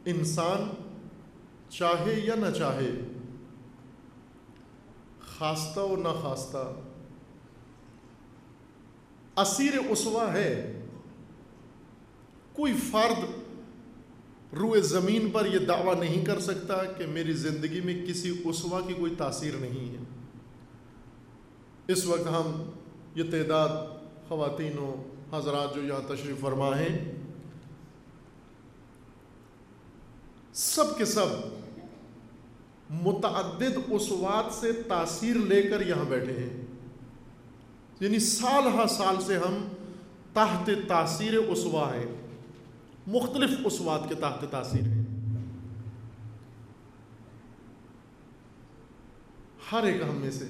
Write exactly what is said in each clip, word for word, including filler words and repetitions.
انسان چاہے یا نہ چاہے، خواستہ و نہ خواستہ، اسیر اسوہ ہے۔ کوئی فرد روئے زمین پر یہ دعویٰ نہیں کر سکتا کہ میری زندگی میں کسی اسوہ کی کوئی تاثیر نہیں ہے۔ اس وقت ہم یہ تعداد خواتین و حضرات جو یہاں تشریف فرما ہیں، سب کے سب متعدد اسوات سے تاثیر لے کر یہاں بیٹھے ہیں، یعنی سال ہا سال سے ہم تحت تاثیر اسوہ ہیں، مختلف اسوات کے تحت تاثیر ہیں۔ ہر ایک ہم میں سے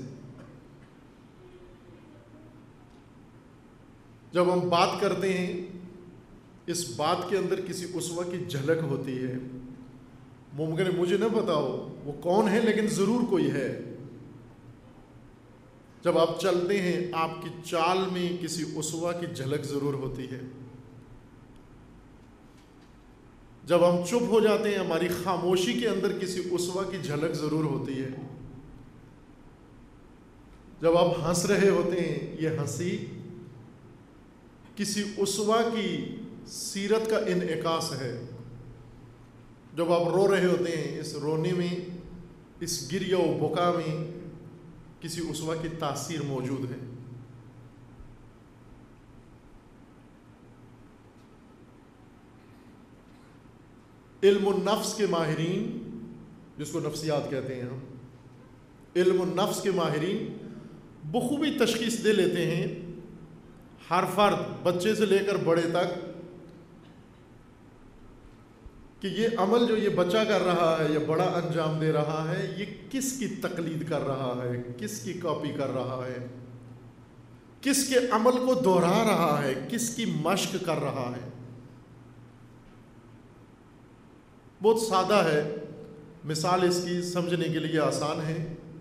جب ہم بات کرتے ہیں، اس بات کے اندر کسی اسوہ کی جھلک ہوتی ہے۔ ممکن ہے مجھے نہ پتا ہو وہ کون ہے، لیکن ضرور کوئی ہے۔ جب آپ چلتے ہیں، آپ کی چال میں کسی اسوہ کی جھلک ضرور ہوتی ہے۔ جب ہم چپ ہو جاتے ہیں، ہماری خاموشی کے اندر کسی اسوہ کی جھلک ضرور ہوتی ہے۔ جب آپ ہنس رہے ہوتے ہیں، یہ ہنسی کسی اسوہ کی سیرت کا انعکاس ہے۔ جب آپ رو رہے ہوتے ہیں، اس رونے میں، اس گریہ و بکا میں کسی اسوہ کی تاثیر موجود ہے۔ علم النفس کے ماہرین، جس کو نفسیات کہتے ہیں ہم، علم النفس کے ماہرین بخوبی تشخیص دے لیتے ہیں، ہر فرد بچے سے لے کر بڑے تک، کہ یہ عمل جو یہ بچہ کر رہا ہے یا بڑا انجام دے رہا ہے، یہ کس کی تقلید کر رہا ہے، کس کی کاپی کر رہا ہے، کس کے عمل کو دہرا رہا ہے، کس کی مشق کر رہا ہے۔ بہت سادہ ہے، مثال اس کی سمجھنے کے لیے آسان ہے۔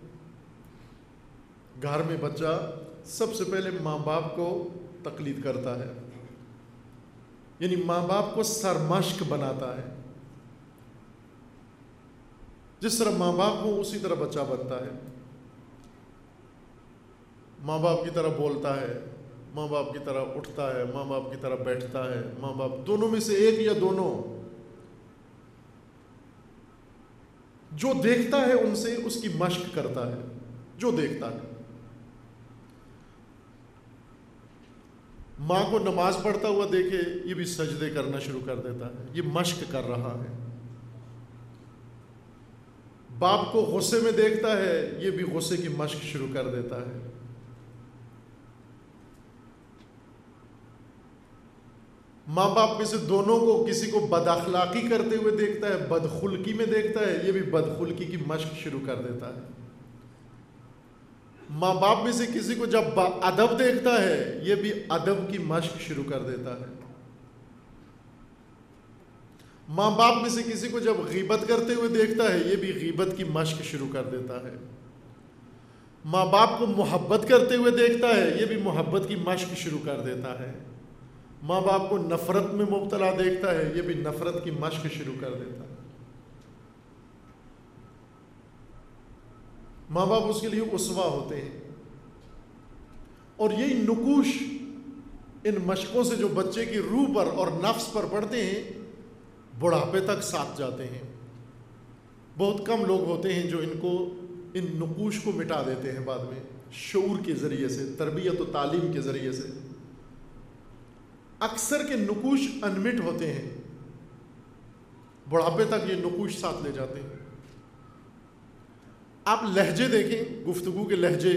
گھر میں بچہ سب سے پہلے ماں باپ کو تقلید کرتا ہے، یعنی ماں باپ کو سرمشق بناتا ہے۔ جس طرح ماں باپ ہو اسی طرح بچہ بنتا ہے، ماں باپ کی طرح بولتا ہے، ماں باپ کی طرح اٹھتا ہے، ماں باپ کی طرح بیٹھتا ہے، ماں باپ دونوں میں سے ایک یا دونوں، جو دیکھتا ہے ان سے اس کی مشق کرتا ہے، جو دیکھتا ہے۔ ماں کو نماز پڑھتا ہوا دیکھے، یہ بھی سجدے کرنا شروع کر دیتا ہے، یہ مشق کر رہا ہے۔ باپ کو غصے میں دیکھتا ہے، یہ بھی غصے کی مشق شروع کر دیتا ہے۔ ماں باپ میں سے دونوں کو کسی کو بد اخلاقی کرتے ہوئے دیکھتا ہے، بدخلقی میں دیکھتا ہے، یہ بھی بدخلقی کی مشق شروع کر دیتا ہے۔ ماں باپ میں سے کسی کو جب با ادب دیکھتا ہے، یہ بھی ادب کی مشق شروع کر دیتا ہے۔ ماں باپ میں سے کسی کو جب غیبت کرتے ہوئے دیکھتا ہے، یہ بھی غیبت کی مشق شروع کر دیتا ہے۔ ماں باپ کو محبت کرتے ہوئے دیکھتا ہے، یہ بھی محبت کی مشق شروع کر دیتا ہے۔ ماں باپ کو نفرت میں مبتلا دیکھتا ہے، یہ بھی نفرت کی مشق شروع کر دیتا ہے۔ ماں باپ اس کے لیے اسوہ ہوتے ہیں، اور یہی نقوش ان مشقوں سے جو بچے کی روح پر اور نفس پر پڑتے ہیں، بڑھاپے تک ساتھ جاتے ہیں۔ بہت کم لوگ ہوتے ہیں جو ان کو ان نقوش کو مٹا دیتے ہیں بعد میں، شعور کے ذریعے سے، تربیت و تعلیم کے ذریعے سے۔ اکثر کے نقوش انمٹ ہوتے ہیں، بڑھاپے تک یہ نقوش ساتھ لے جاتے ہیں۔ آپ لہجے دیکھیں، گفتگو کے لہجے،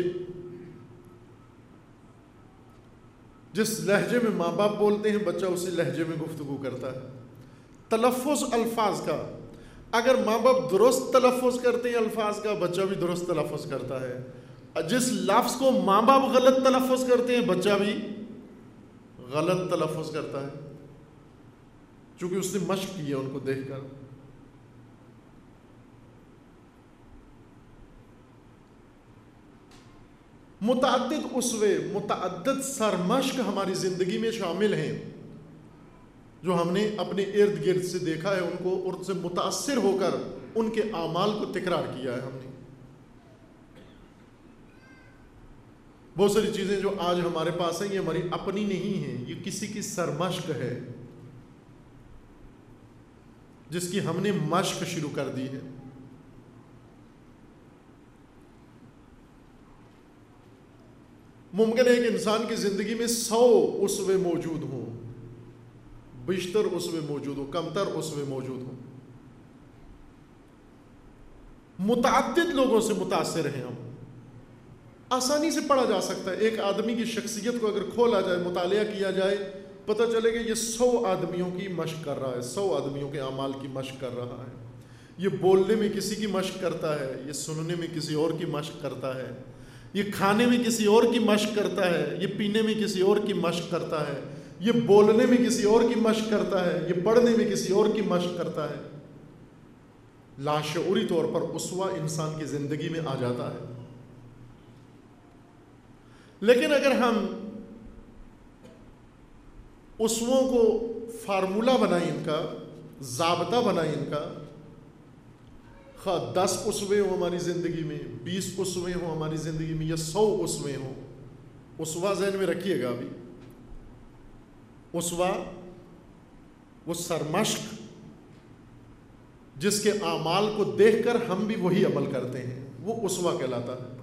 جس لہجے میں ماں باپ بولتے ہیں، بچہ اسی لہجے میں گفتگو کرتا ہے۔ تلفظ الفاظ کا، اگر ماں باپ درست تلفظ کرتے ہیں الفاظ کا، بچہ بھی درست تلفظ کرتا ہے۔ جس لفظ کو ماں باپ غلط تلفظ کرتے ہیں، بچہ بھی غلط تلفظ کرتا ہے، چونکہ اس نے مشق کی ہے ان کو دیکھ کر۔ متعدد اسوے، متعدد سرمشق ہماری زندگی میں شامل ہیں، جو ہم نے اپنے ارد گرد سے دیکھا ہے ان کو، اور سے متاثر ہو کر ان کے اعمال کو تکرار کیا ہے ہم نے۔ بہت ساری چیزیں جو آج ہمارے پاس ہیں یہ ہماری اپنی نہیں ہیں، یہ کسی کی سرمشق ہے جس کی ہم نے مشق شروع کر دی ہے۔ ممکن ہے کہ انسان کی زندگی میں سو اسوے موجود ہوں، بیشتر اسوے موجود ہوں، کمتر اسوے موجود ہوں، متعدد لوگوں سے متاثر ہیں ہم، آسانی سے پڑھا جا سکتا ہے۔ ایک آدمی کی شخصیت کو اگر کھولا جائے، مطالعہ کیا جائے، پتہ چلے کہ یہ سو آدمیوں کی مشق کر رہا ہے، سو آدمیوں کے اعمال کی مشق کر رہا ہے۔ یہ بولنے میں کسی کی مشق کرتا ہے، یہ سننے میں کسی اور کی مشق کرتا ہے، یہ کھانے میں کسی اور کی مشق کرتا ہے، یہ پینے میں کسی اور کی مشق کرتا ہے، یہ بولنے میں کسی اور کی مشق کرتا ہے، یہ پڑھنے میں کسی اور کی مشق کرتا ہے۔ لاشعوری طور پر اسوہ انسان کی زندگی میں آ جاتا ہے۔ لیکن اگر ہم اسووں کو فارمولہ بنائیں، ان کا ضابطہ بنائیں، ان کا خواہ دس اسوے ہوں ہماری زندگی میں، بیس اسوے ہوں ہماری زندگی میں، یا سو اسوے ہوں، اسوہ ذہن میں رکھیے گا ابھی، اسوہ وہ سرمشق جس کے اعمال کو دیکھ کر ہم بھی وہی عمل کرتے ہیں، وہ اسوہ کہلاتا ہے۔